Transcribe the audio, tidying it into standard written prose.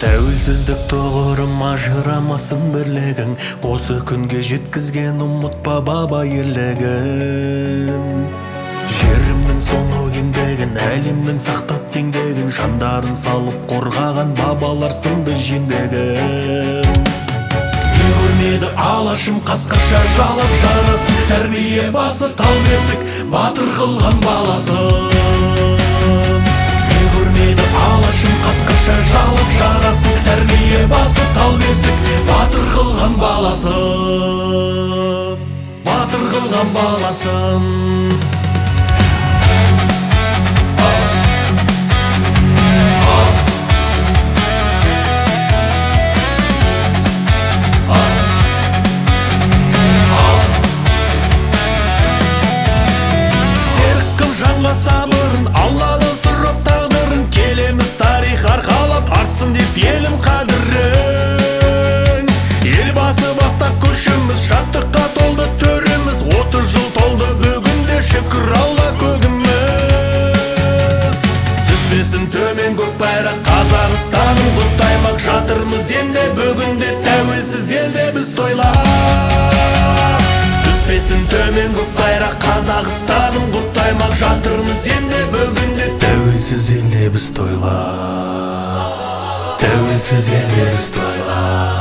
Тәуелсіздік тұғырым ажырамасын бірлігің, осы күнге жеткізген ұмытпа баба ерлігін. Жерімнің сонау кеңдігін, әлемнің сақтап теңдігін, жандарын салып қорғаған бабалар сынды жендігін. Не көрмеді алашым қасқаша жалап жарасын, тәрбие басы тал бесік батыр қылған баласын. Не көрмеді алашым қасқаша жалап жарасын, тәрбие басы тал бесік батыр қылған баласын, батыр қылған баласын. Сабырын Алладан сұрап тағдырын, келеміз тарих арқалап артсын деп елім қадірін. Елбасы бастап көшіміз, шаттыққа толды төріміз, 30 жыл толды бүгінде шүкір Алла көгіміз. Түспесін төмен көк байрақ Қазақстанның құттаймақ жатырмыз енді бүгінде тәуелсіз елде біз тойлап. Түспесін төмен көк байрақ Қазақстанның құттаймақ жатырмыз енді бүгінде тәуелсіз елде біз тойлап, тәуелсіз елде біз тойлап.